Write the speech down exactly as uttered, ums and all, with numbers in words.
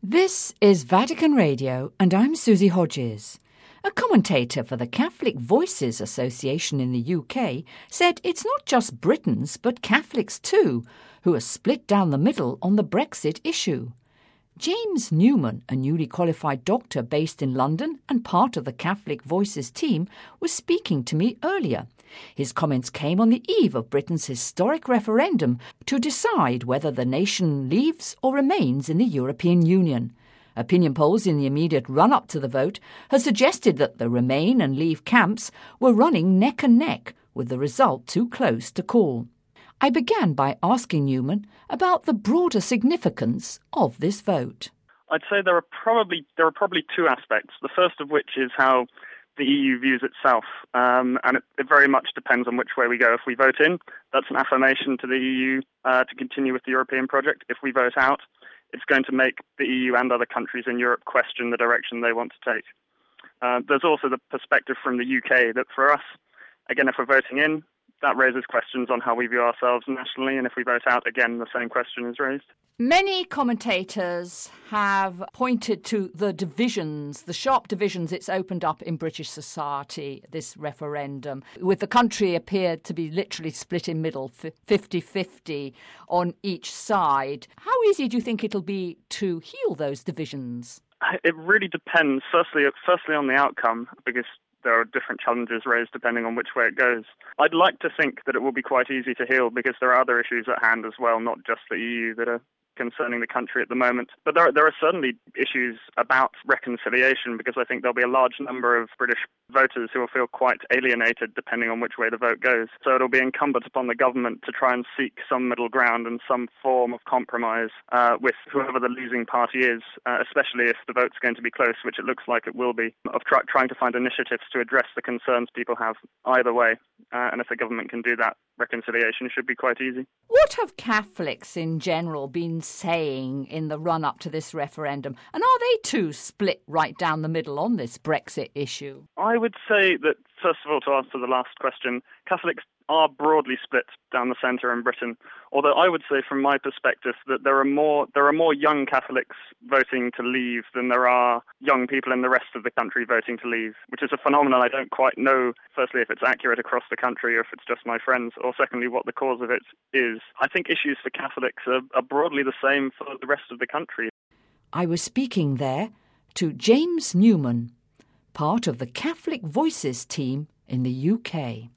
This is Vatican Radio, and I'm Susie Hodges. A commentator for the Catholic Voices Association in the U K said it's not just Britons but Catholics too who are split down the middle on the Brexit issue. James Newman, a newly qualified doctor based in London and part of the Catholic Voices team, was speaking to me earlier. His comments came on the eve of Britain's historic referendum to decide whether the nation leaves or remains in the European Union. Opinion polls in the immediate run-up to the vote had suggested that the Remain and Leave camps were running neck and neck, with the result too close to call. I began by asking Newman about the broader significance of this vote. I'd say there are probably there are probably two aspects. The first of which is how the E U views itself, um, and it, it very much depends on which way we go. If we vote in, that's an affirmation to the E U uh, to continue with the European project. If we vote out, it's going to make the E U and other countries in Europe question the direction they want to take. Uh, there's also the perspective from the U K that for us, again, if we're voting in, that raises questions on how we view ourselves nationally, and if we vote out, again, the same question is raised. Many commentators have pointed to the divisions, the sharp divisions it's opened up in British society, this referendum, with the country appeared to be literally split in middle, fifty-fifty on each side. How easy do you think it'll be to heal those divisions? It really depends, firstly, firstly on the outcome, because there are different challenges raised depending on which way it goes. I'd like to think that it will be quite easy to heal because there are other issues at hand as well, not just the E U, that are concerning the country at the moment. But there are, there are certainly issues about reconciliation, because I think there'll be a large number of British voters who will feel quite alienated depending on which way the vote goes. So it'll be incumbent upon the government to try and seek some middle ground and some form of compromise uh, with whoever the losing party is, uh, especially if the vote's going to be close, which it looks like it will be, of try- trying to find initiatives to address the concerns people have either way. Uh, and if the government can do that, reconciliation should be quite easy. What have Catholics in general been saying in the run-up to this referendum? And are they too split right down the middle on this Brexit issue? I would say that, first of all, to answer the last question, Catholics are broadly split down the centre in Britain. Although I would say, from my perspective, that there are more there are more young Catholics voting to leave than there are young people in the rest of the country voting to leave, which is a phenomenon I don't quite know, firstly, if it's accurate across the country or if it's just my friends, or secondly, what the cause of it is. I think issues for Catholics are, are broadly the same for the rest of the country. I was speaking there to James Newman, part of the Catholic Voices team in the U K.